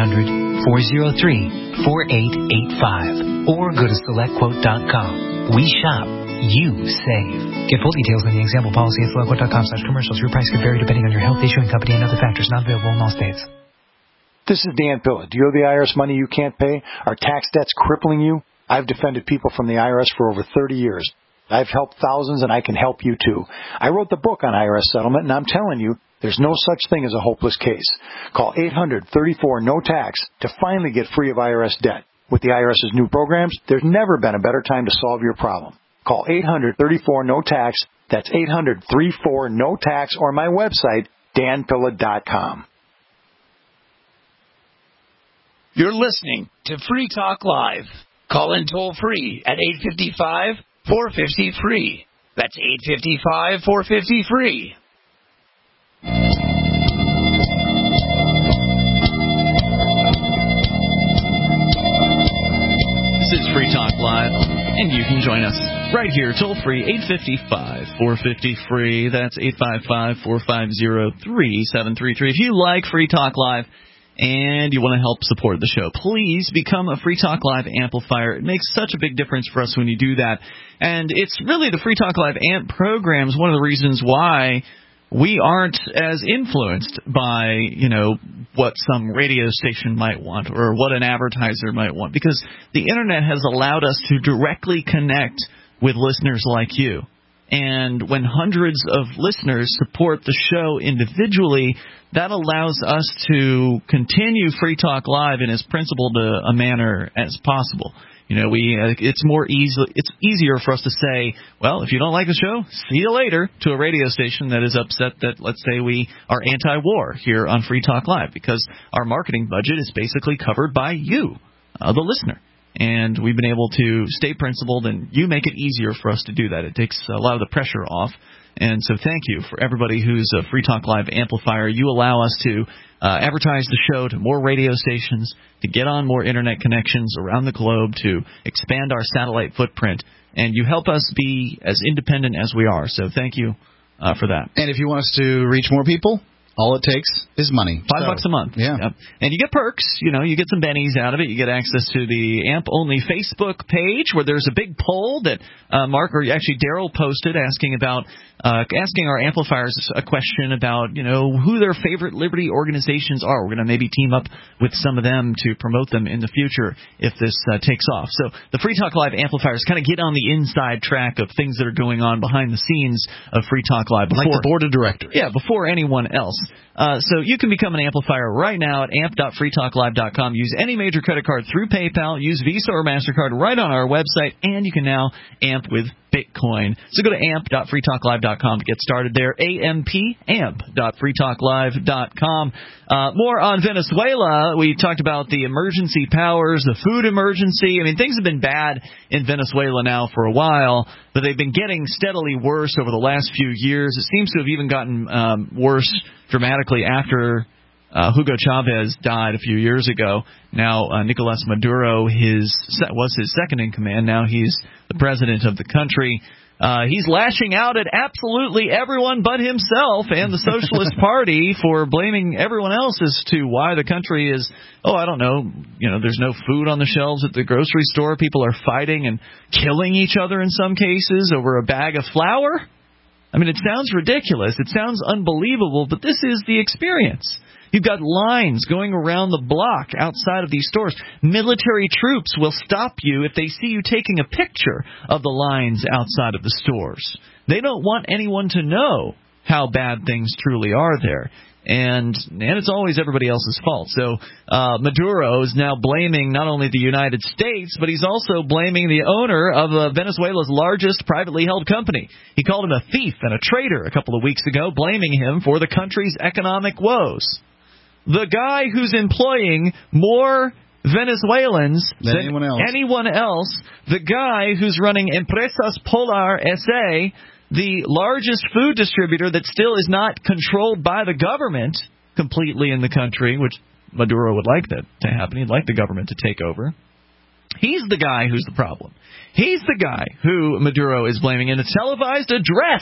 1-800-403-4885. Or go to SelectQuote.com. We shop. You save. Get full details on the example policy at SelectQuote.com/commercials. Your price could vary depending on your health, issuing company, and other factors. Not available in all states. This is Dan Pilla. Do you owe the IRS money you can't pay? Are tax debts crippling you? I've defended people from the IRS for over 30 years. I've helped thousands, and I can help you too. I wrote the book on IRS settlement, and I'm telling you, there's no such thing as a hopeless case. Call 800-34-NO-TAX to finally get free of IRS debt. With the IRS's new programs, there's never been a better time to solve your problem. Call 800-34-NO-TAX. That's 800-34-NO-TAX, or my website, danpilla.com. You're listening to Free Talk Live. Call in toll free at 855-450-FREE. That's 855-450-FREE. This is Free Talk Live, and you can join us right here, toll free, 855-450-FREE. That's 855-450-3733. If you like Free Talk Live and you want to help support the show, please become a Free Talk Live amplifier. It makes such a big difference for us when you do that. And it's really the Free Talk Live AMP program is one of the reasons why we aren't as influenced by, what some radio station might want or what an advertiser might want, because the Internet has allowed us to directly connect with listeners like you. And when hundreds of listeners support the show individually, that allows us to continue Free Talk Live in as principled a manner as possible. It's easier for us to say, well, if you don't like the show, see you later, to a radio station that is upset that, let's say, we are anti-war here on Free Talk Live, because our marketing budget is basically covered by you, the listener. And we've been able to stay principled, and you make it easier for us to do that. It takes a lot of the pressure off. And so thank you for everybody who's a Free Talk Live amplifier. You allow us to advertise the show to more radio stations, to get on more Internet connections around the globe, to expand our satellite footprint. And you help us be as independent as we are. So thank you for that. And if you want us to reach more people, all it takes is money. $5 a month. Yeah. Yep. And you get perks. You get some bennies out of it. You get access to the AMP-only Facebook page, where there's a big poll that Daryl posted asking our amplifiers a question about, who their favorite liberty organizations are. We're going to maybe team up with some of them to promote them in the future if this takes off. So the Free Talk Live amplifiers kind of get on the inside track of things that are going on behind the scenes of Free Talk Live. Like the board of directors. Yeah, before anyone else. So you can become an amplifier right now at amp.freetalklive.com. Use any major credit card through PayPal. Use Visa or MasterCard right on our website. And you can now amp with Bitcoin. So go to amp.freetalklive.com to get started there. amp.freetalklive.com. More on Venezuela. We talked about the emergency powers, the food emergency. I mean, things have been bad in Venezuela now for a while, but they've been getting steadily worse over the last few years. It seems to have even gotten worse dramatically after Hugo Chavez died a few years ago. Now, Nicolas Maduro was his second in command. Now he's the president of the country. He's lashing out at absolutely everyone but himself and the Socialist Party for blaming everyone else as to why the country is, I don't know, there's no food on the shelves at the grocery store. People are fighting and killing each other in some cases over a bag of flour. I mean, it sounds ridiculous. It sounds unbelievable, but this is the experience. You've got lines going around the block outside of these stores. Military troops will stop you if they see you taking a picture of the lines outside of the stores. They don't want anyone to know how bad things truly are there. And it's always everybody else's fault. So Maduro is now blaming not only the United States, but he's also blaming the owner of Venezuela's largest privately held company. He called him a thief and a traitor a couple of weeks ago, blaming him for the country's economic woes. The guy who's employing more Venezuelans than anyone else, the guy who's running Empresas Polar S.A., the largest food distributor that still is not controlled by the government completely in the country, which Maduro would like that to happen. He'd like the government to take over. He's the guy who's the problem. He's the guy who Maduro is blaming. In a televised address,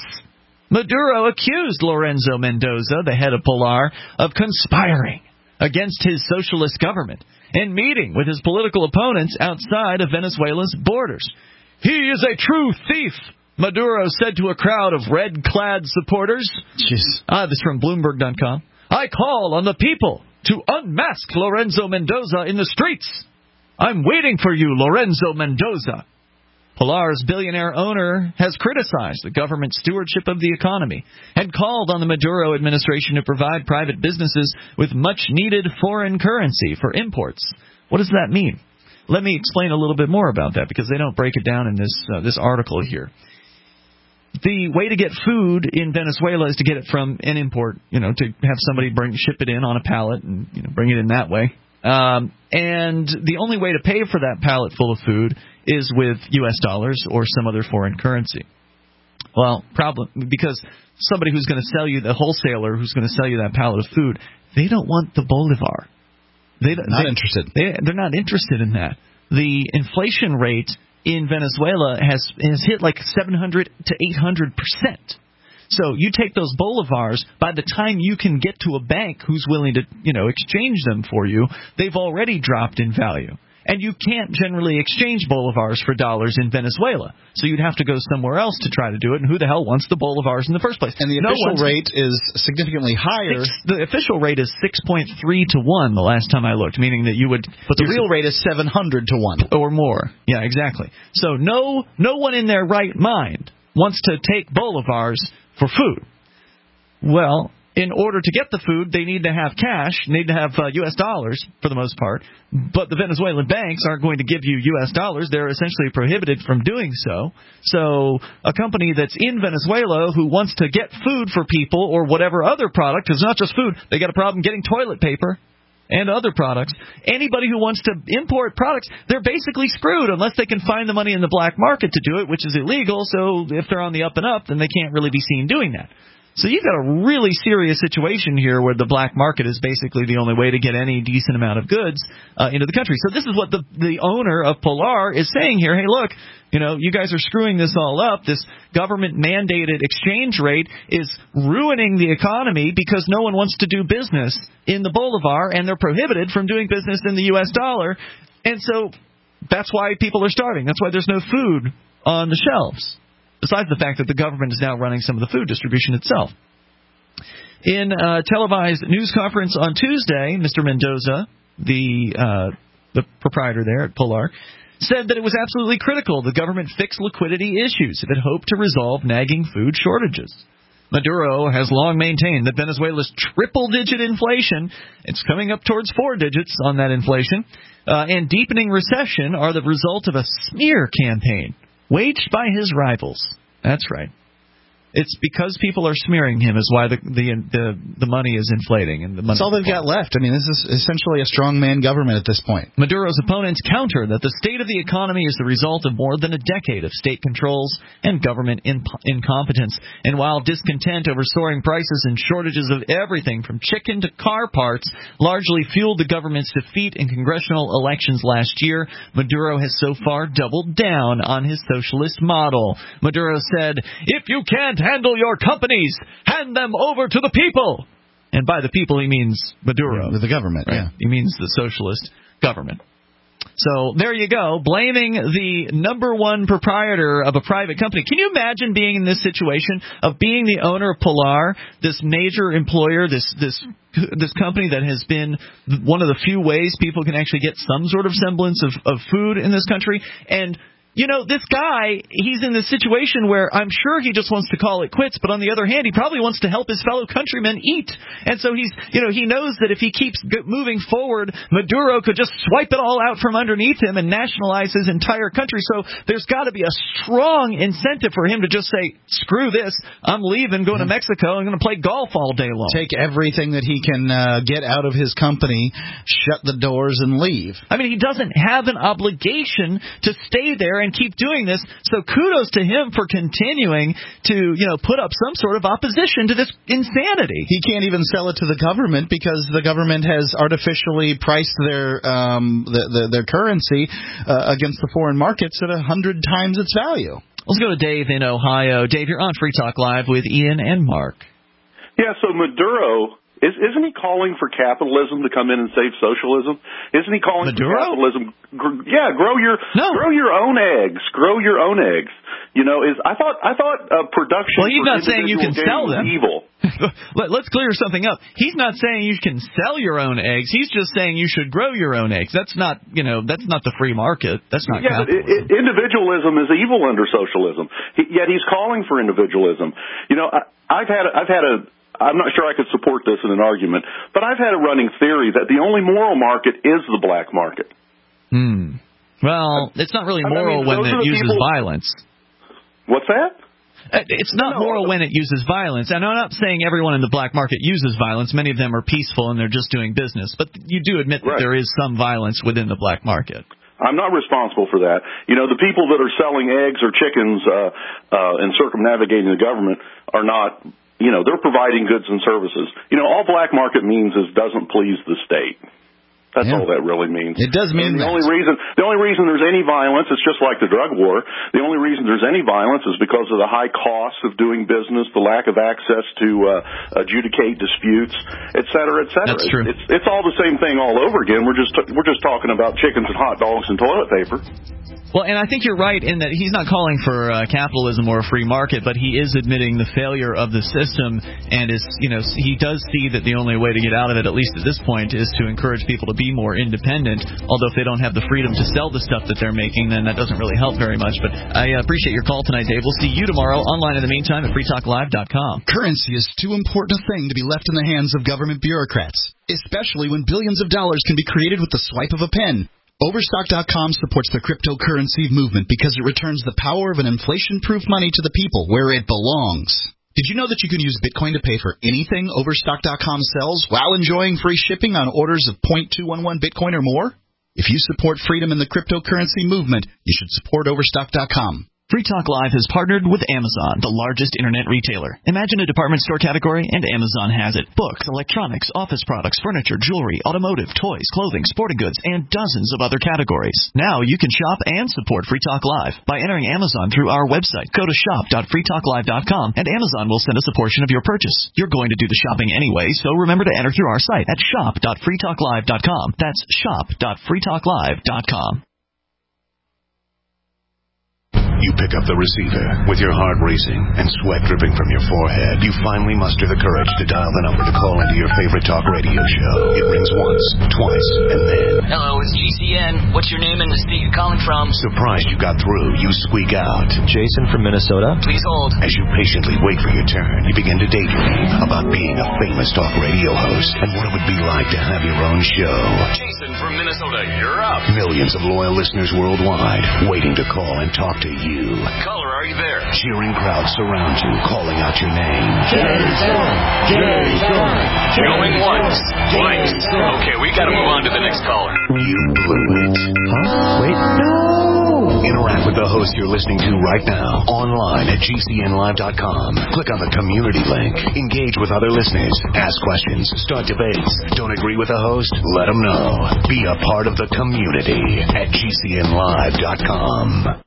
Maduro accused Lorenzo Mendoza, the head of Polar, of conspiring against his socialist government and meeting with his political opponents outside of Venezuela's borders. He is a true thief, Maduro said to a crowd of red-clad supporters. This is from Bloomberg.com. I call on the people to unmask Lorenzo Mendoza in the streets. I'm waiting for you, Lorenzo Mendoza. Polar's billionaire owner has criticized the government's stewardship of the economy and called on the Maduro administration to provide private businesses with much-needed foreign currency for imports. What does that mean? Let me explain a little bit more about that because they don't break it down in this article here. The way to get food in Venezuela is to get it from an import, to have somebody ship it in on a pallet and bring it in that way. And the only way to pay for that pallet full of food is with U.S. dollars or some other foreign currency. Well, because somebody who's going to sell you, the wholesaler who's going to sell you that pallet of food, they don't want the bolivar. They're not interested in that. The inflation rate in Venezuela has hit like 700 to 800%. So you take those bolivars, by the time you can get to a bank who's willing to, exchange them for you, they've already dropped in value. And you can't generally exchange bolivars for dollars in Venezuela. So you'd have to go somewhere else to try to do it. And who the hell wants the bolivars in the first place? And the official rate is significantly higher. The official rate is 6.3 to 1 the last time I looked, meaning that you would... But the real rate is 700 to 1. Or more. Yeah, exactly. So no one in their right mind wants to take bolivars for food. Well, in order to get the food, they need to have cash, need to have U.S. dollars for the most part. But the Venezuelan banks aren't going to give you U.S. dollars. They're essentially prohibited from doing so. So a company that's in Venezuela who wants to get food for people or whatever other product, because it's not just food, they got a problem getting toilet paper and other products. Anybody who wants to import products, they're basically screwed unless they can find the money in the black market to do it, which is illegal. So if they're on the up and up, then they can't really be seen doing that. So you've got a really serious situation here where the black market is basically the only way to get any decent amount of goods into the country. So this is what the owner of Polar is saying here. Hey, look, you guys are screwing this all up. This government-mandated exchange rate is ruining the economy because no one wants to do business in the bolivar, and they're prohibited from doing business in the U.S. dollar. And so that's why people are starving. That's why there's no food on the shelves. Besides the fact that the government is now running some of the food distribution itself. In a televised news conference on Tuesday, Mr. Mendoza, the proprietor there at Polar, said that it was absolutely critical the government fix liquidity issues if it hoped to resolve nagging food shortages. Maduro has long maintained that Venezuela's triple-digit inflation, it's coming up towards 4 digits on that inflation, and deepening recession are the result of a smear campaign waged by his rivals. That's right. It's because people are smearing him is why the money is inflating. And the money That's all they've got left. I mean, this is essentially a strongman government at this point. Maduro's opponents counter that the state of the economy is the result of more than a decade of state controls and government incompetence. And while discontent over soaring prices and shortages of everything from chicken to car parts largely fueled the government's defeat in congressional elections last year, Maduro has so far doubled down on his socialist model. Maduro said, "If you can't handle your companies, hand them over to the people." And by the people, he means Maduro. The government, right? Yeah. He means the socialist government. So there you go, blaming the number one proprietor of a private company. Can you imagine being in this situation of being the owner of Pilar, this major employer, this company that has been one of the few ways people can actually get some sort of semblance of food in this country, and you know, this guy, he's in this situation where I'm sure he just wants to call it quits, but on the other hand, he probably wants to help his fellow countrymen eat. And so he knows that if he keeps moving forward, Maduro could just swipe it all out from underneath him and nationalize his entire country. So there's got to be a strong incentive for him to just say, screw this, I'm leaving, going to Mexico, I'm going to play golf all day long. Take everything that he can get out of his company, shut the doors, and leave. I mean, he doesn't have an obligation to stay there and keep doing this, so kudos to him for continuing to, put up some sort of opposition to this insanity. He can't even sell it to the government because the government has artificially priced their currency against the foreign markets at 100 times its value. Let's go to Dave in Ohio. Dave, you're on Free Talk Live with Ian and Mark. Yeah, so Maduro, isn't he calling for capitalism to come in and save socialism? Isn't he calling Maduro? For capitalism? Grow your own eggs. Grow your own eggs. I thought production. Well, he's not saying you can sell them. Evil. Let's clear something up. He's not saying you can sell your own eggs. He's just saying you should grow your own eggs. That's not the free market. That's not capitalism. Individualism is evil under socialism. Yet he's calling for individualism. I'm not sure I could support this in an argument, but I've had a running theory that the only moral market is the black market. Well, it's not really moral when it uses violence. What's that? It's not moral when it uses violence. And I'm not saying everyone in the black market uses violence. Many of them are peaceful and they're just doing business. But you do admit that there is some violence within the black market. I'm not responsible for that. The people that are selling eggs or chickens and circumnavigating the government are not... they're providing goods and services. All black market means is doesn't please the state. That's all that really means. It does mean the only reason there's any violence, it's just like the drug war. The only reason there's any violence is because of the high costs of doing business, the lack of access to adjudicate disputes, et cetera, et cetera. That's true. It's all the same thing all over again. We're just talking about chickens and hot dogs and toilet paper. Well, and I think you're right in that he's not calling for capitalism or a free market, but he is admitting the failure of the system, and he does see that the only way to get out of it, at least at this point, is to encourage people to be more independent. Although if they don't have the freedom to sell the stuff that they're making, then that doesn't really help very much. But I appreciate your call tonight, Dave. We'll see you tomorrow online in the meantime at freetalklive.com. Currency is too important a thing to be left in the hands of government bureaucrats, especially when billions of dollars can be created with the swipe of a pen. Overstock.com supports the cryptocurrency movement because it returns the power of an inflation-proof money to the people where it belongs. Did you know that you can use Bitcoin to pay for anything Overstock.com sells while enjoying free shipping on orders of 0.211 Bitcoin or more? If you support freedom in the cryptocurrency movement, you should support Overstock.com. Free Talk Live has partnered with Amazon, the largest internet retailer. Imagine a department store category, and Amazon has it. Books, electronics, office products, furniture, jewelry, automotive, toys, clothing, sporting goods, and dozens of other categories. Now you can shop and support Free Talk Live by entering Amazon through our website. Go to shop.freetalklive.com, and Amazon will send us a portion of your purchase. You're going to do the shopping anyway, so remember to enter through our site at shop.freetalklive.com. That's shop.freetalklive.com. You pick up the receiver. With your heart racing and sweat dripping from your forehead, you finally muster the courage to dial the number to call into your favorite talk radio show. It rings once, twice, and then... Hello, it's GCN. What's your name and the state you're calling from? Surprised you got through, you squeak out. Jason from Minnesota. Please hold. As you patiently wait for your turn, you begin to daydream about being a famous talk radio host and what it would be like to have your own show. Jason from Minnesota, you're up. Millions of loyal listeners worldwide waiting to call and talk to you. Caller, are you there? Cheering crowds surround you, calling out your name. Jason! Jason! Going once, twice. Okay, we gotta move on to the next caller. You blew it. Huh? Wait. No! Interact with the host you're listening to right now, online at GCNlive.com. Click on the community link. Engage with other listeners. Ask questions. Start debates. Don't agree with the host? Let them know. Be a part of the community at GCNlive.com.